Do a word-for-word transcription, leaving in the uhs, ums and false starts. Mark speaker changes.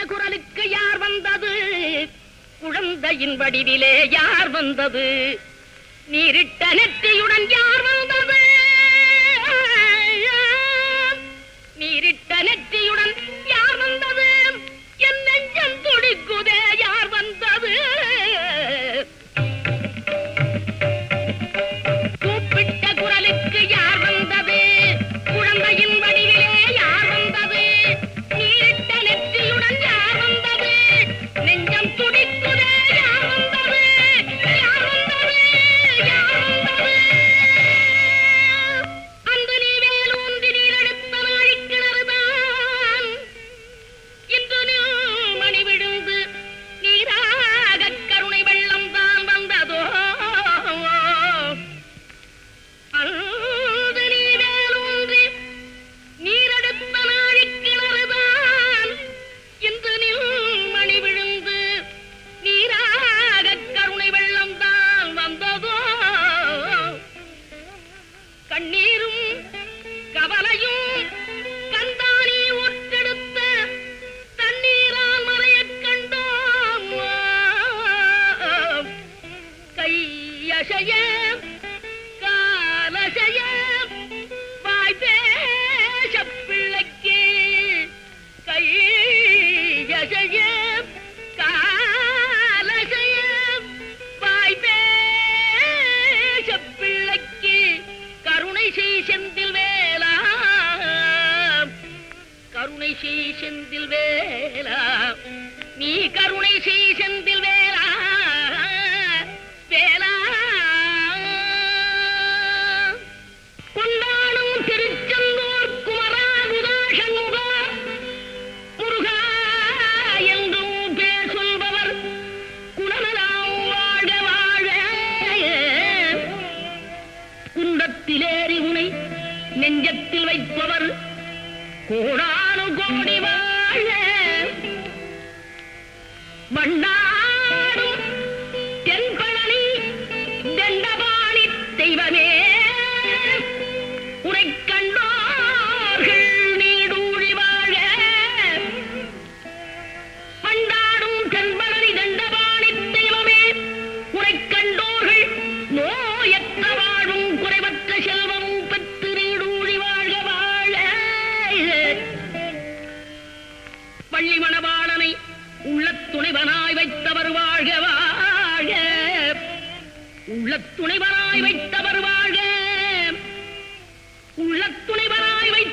Speaker 1: குரலுக்கு யார் வந்தது? குழந்தையின் வடிவிலே யார் வந்தது? நீரிட்ட நெற்றியுடன் யார் வந்தது? நீரிட்ட நெற்றியுடன் யார் வந்தது? என் நெஞ்சம் துடிக்குதே யார் வந்தது? கூப்பிட்ட குரலுக்கு யார் வந்தது? குழந்தையின் வடிவிலே யார் வந்தது? நீரிட்ட நெற்றியுடன் யார் வந்தது? நெஞ்சம் துடிக்குதே யார் வந்தது? யார் வந்தது? யார் வந்தது? அன்று நீ வேலூன்றி நீரெடுத்த நாழிக்கிணறுதான் இன்று நீ மணி விழுந்து நீராக கருணை வெள்ளம் தான் வந்ததோ? அன்று நீ வேலூன்றி நீரெடுத்த நாழிக்கிணறுதான் இன்று நீ மணி விழுந்து நீராக கருணை வெள்ளம் தான் வந்ததோ? கண்ணீரும் கவலையும் கந்தானி ஒற்றெடுத்த தண்ணீரால் மறையக் கண்டோம். கையசைய காலசைய வாய் பேச பிள்ளைக்கு கையசைய காலசைய வாய் பேச பிள்ளைக்கு கருணை செய் செந்தில் வேலா, கருணை செய் செந்தில் வேலா, நீ கருணை செய் செந்தில் வேலா வேலா. கொண்டாடும் திருச்செந்தூர் குமரா குதாசங்கா முருகா என்றும் பேர் சொல்பவர் குணநலம் வாழ வாழ. குண்டத்திலேறி உனை நெஞ்சத்தில் வைப்பவர் கோடானு கோடி வாழ. வண்டாடும் தென்பழனி தண்டபாணி தெய்வமே உரை கண்டோர்கள் நீடூழி வாழ. வண்டாடும் தென்பழனி தண்டபாணி தெய்வமே உரை கண்டோர்கள் நோயற்ற வாழும் குறைவற்ற செல்வம் பெற்று நீடூழி வாழ்க வாழ. பள்ளி மணவாளனை உள்ளத் துணைவனாய் வைத்தவர் வாழ்க வாழ. உள்ளத் துணைவனாய் வைத்தவர் வாழ்க. உள்ளத் துணைவனாய் வைத்த